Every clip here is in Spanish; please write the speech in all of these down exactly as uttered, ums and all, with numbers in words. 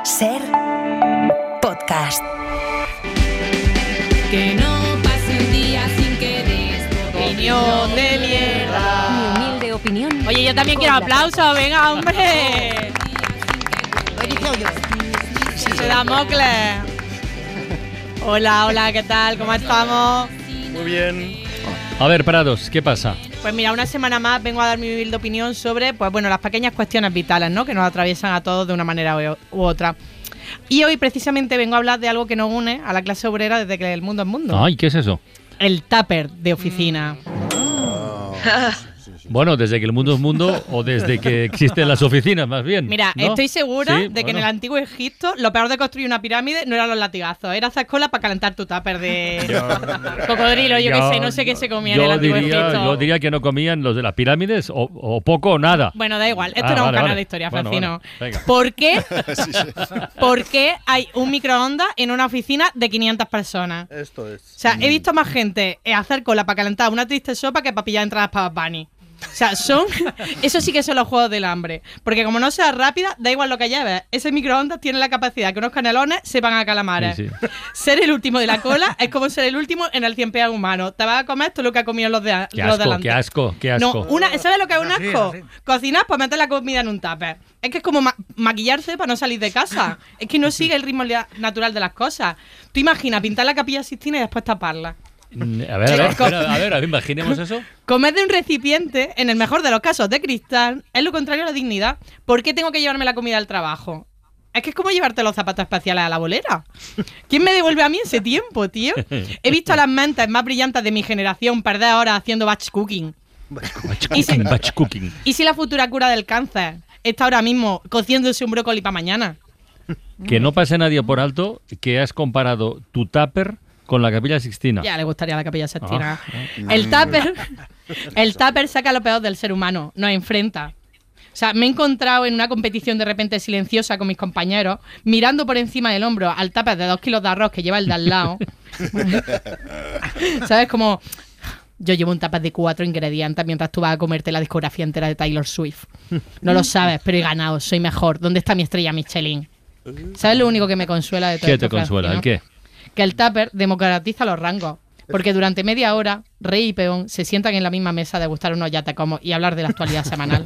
Ser Podcast. Que no pase un día sin que des tu opinión de mierda. Mi humilde opinión. Oye, yo también quiero aplausos, venga, hombre. Se da Mocles. Hola, hola, ¿qué tal? ¿Cómo estamos? Muy bien. A ver, Prados, ¿qué pasa? Pues mira, una semana más vengo a dar mi humilde opinión sobre, pues bueno, las pequeñas cuestiones vitales, ¿no? Que nos atraviesan a todos de una manera u, u otra. Y hoy precisamente vengo a hablar de algo que nos une a la clase obrera desde que el mundo es mundo. Ay, ¿qué es eso? El tupper de oficina. Oh. Bueno, desde que el mundo es mundo o desde que existen las oficinas, más bien. Mira, ¿no? estoy segura Sí, de que bueno. en el antiguo Egipto lo peor de construir una pirámide no eran los latigazos, era hacer cola para calentar tu tupper de cocodrilo, yo, Yo- qué sé, no sé qué se comía en yo el antiguo diría, Egipto. Yo diría que no comían los de las pirámides o, o poco o nada. Bueno, da igual, esto Ah, no es un vale, canal vale. de historia, Bueno, Francino. bueno, venga. ¿Por qué? ¿Por qué hay un microondas en una oficina de quinientas personas? Esto es. O sea, he visto más gente eh, hacer cola para calentar una triste sopa que para pillar entradas para Bad Bunny. O sea, son... Eso sí que son los juegos del hambre. Porque como no sea rápida, da igual lo que lleves. Ese microondas tiene la capacidad que unos canelones sepan a calamares. Sí, sí. Ser el último de la cola es como ser el último en el cien pies humano. Te vas a comer todo lo que ha comido los de a- Qué los asco, delante. qué asco, qué asco. No, una, ¿sabes lo que es un Así, asco? así. Cocinar para meter la comida en un tupper. Es que es como ma- maquillarse para no salir de casa. Es que no sigue el ritmo lia- natural de las cosas. Tú imaginas pintar la Capilla Sixtina y después taparla. Mm, A ver, a ver, espera, a ver, a ver, imaginemos eso. Comer de un recipiente, en el mejor de los casos de cristal, es lo contrario a la dignidad. ¿Por qué tengo que llevarme la comida al trabajo? Es que es como llevarte los zapatos espaciales a la bolera. ¿Quién me devuelve a mí ese tiempo, tío? He visto a las mentes más brillantes de mi generación perder horas haciendo batch cooking. Batch Y si- cooking, batch cooking. ¿Y si la futura cura del cáncer está ahora mismo cociéndose un brócoli para mañana? Que no pase nadie por alto que has comparado tu tupper con la Capilla Sixtina. Ya le gustaría la Capilla Sixtina. Ah, El tupper, el tupper saca lo peor del ser humano, nos enfrenta. O sea, me he encontrado en una competición de repente silenciosa con mis compañeros, mirando por encima del hombro al tupper de dos kilos de arroz que lleva el de al lado. ¿Sabes? Como yo llevo un tupper de cuatro ingredientes mientras tú vas a comerte la discografía entera de Taylor Swift. No lo sabes, pero he ganado, soy mejor. ¿Dónde está mi estrella Michelin? ¿Sabes lo único que me consuela de todo ¿Qué esto, te consuela? ¿El Francino? qué? Que el tupper democratiza los rangos. Porque durante media hora, rey y peón se sientan en la misma mesa a degustar unos yatecomos y hablar de la actualidad semanal.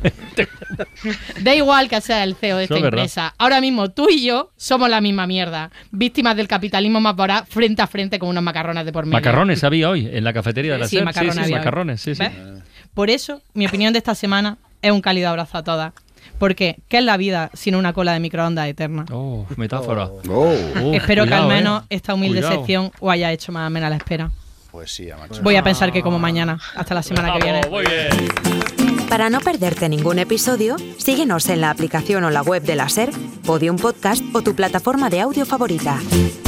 Da igual que sea el C E O de Eso esta es verdad. empresa. Ahora mismo tú y yo somos la misma mierda. Víctimas del capitalismo más voraz frente a frente con unos macarrones de por medio. Macarrones había hoy en la cafetería de la Sí, SER. macarrones sí, sí, había hoy. macarrones, sí, sí. ¿Ves? Por eso, mi opinión de esta semana es un cálido abrazo a todas. Porque, ¿qué es la vida sin una cola de microondas eterna? Oh, metáfora. Oh. Uf, Espero que cuidado, al menos eh. esta humilde Cuidado. sección os haya hecho más amena la espera. Poesía, macho. Voy a pensar que como mañana. Hasta la semana que viene. Vamos, muy bien. Para no perderte ningún episodio, síguenos en la aplicación o la web de la SER, Podium Podcast o tu plataforma de audio favorita.